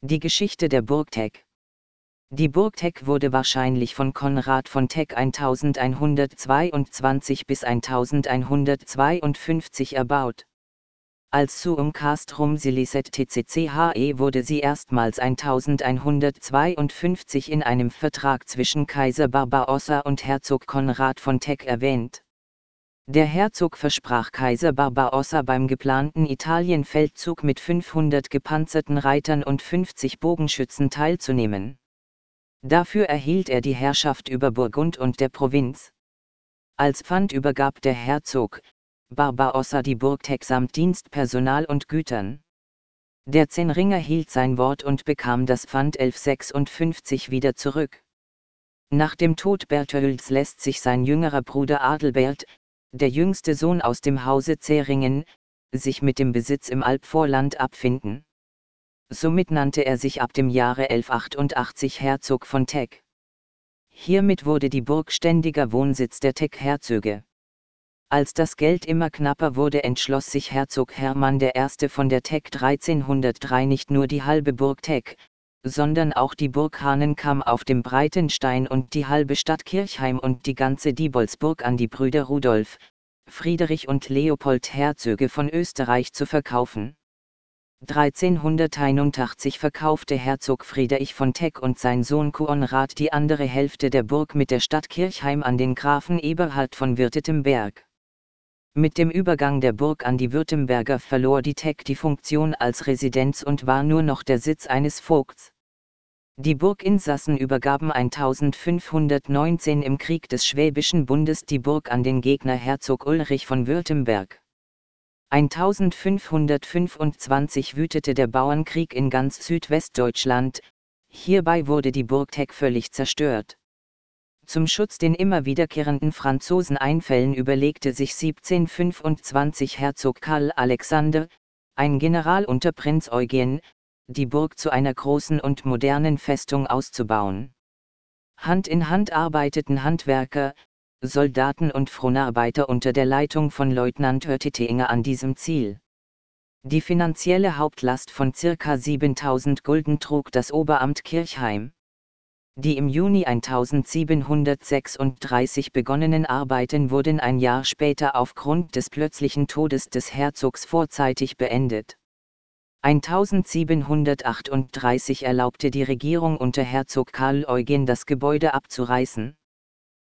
Die Geschichte der Burg Teck. Die Burg Teck wurde wahrscheinlich von Konrad von Teck 1122 bis 1152 erbaut. Als Suum Castrum Silicet TCCHE wurde sie erstmals 1152 in einem Vertrag zwischen Kaiser Barbarossa und Herzog Konrad von Teck erwähnt. Der Herzog versprach Kaiser Barbarossa beim geplanten Italienfeldzug mit 500 gepanzerten Reitern und 50 Bogenschützen teilzunehmen. Dafür erhielt er die Herrschaft über Burgund und der Provinz. Als Pfand übergab der Herzog Barbarossa die Burg Teck samt Dienstpersonal und Gütern. Der Zehn-Ringer hielt sein Wort und bekam das Pfand 1156 wieder zurück. Nach dem Tod Bertholds lässt sich sein jüngerer Bruder Adelbert, der jüngste Sohn aus dem Hause Zähringen, sich mit dem Besitz im Albvorland abfinden. Somit nannte er sich ab dem Jahre 1188 Herzog von Teck. Hiermit wurde die Burg ständiger Wohnsitz der Teck-Herzöge. Als das Geld immer knapper wurde, entschloss sich Herzog Hermann I. von der Teck 1303 nicht nur die halbe Burg Teck, sondern auch die Burg Hanenkam auf dem Breitenstein und die halbe Stadt Kirchheim und die ganze Diebelsburg an die Brüder Rudolf, Friedrich und Leopold Herzöge von Österreich zu verkaufen. 1381 verkaufte Herzog Friedrich von Teck und sein Sohn Konrad die andere Hälfte der Burg mit der Stadt Kirchheim an den Grafen Eberhard von Württemberg. Mit dem Übergang der Burg an die Württemberger verlor die Teck die Funktion als Residenz und war nur noch der Sitz eines Vogts. Die Burginsassen übergaben 1519 im Krieg des Schwäbischen Bundes die Burg an den Gegner Herzog Ulrich von Württemberg. 1525 wütete der Bauernkrieg in ganz Südwestdeutschland, hierbei wurde die Burg Teck völlig zerstört. Zum Schutz den immer wiederkehrenden Franzoseneinfällen überlegte sich 1725 Herzog Karl Alexander, ein General unter Prinz Eugen, die Burg zu einer großen und modernen Festung auszubauen. Hand in Hand arbeiteten Handwerker, Soldaten und Fronarbeiter unter der Leitung von Leutnant Oettetinger an diesem Ziel. Die finanzielle Hauptlast von ca. 7000 Gulden trug das Oberamt Kirchheim. Die im Juni 1736 begonnenen Arbeiten wurden ein Jahr später aufgrund des plötzlichen Todes des Herzogs vorzeitig beendet. 1738 erlaubte die Regierung unter Herzog Karl Eugen das Gebäude abzureißen.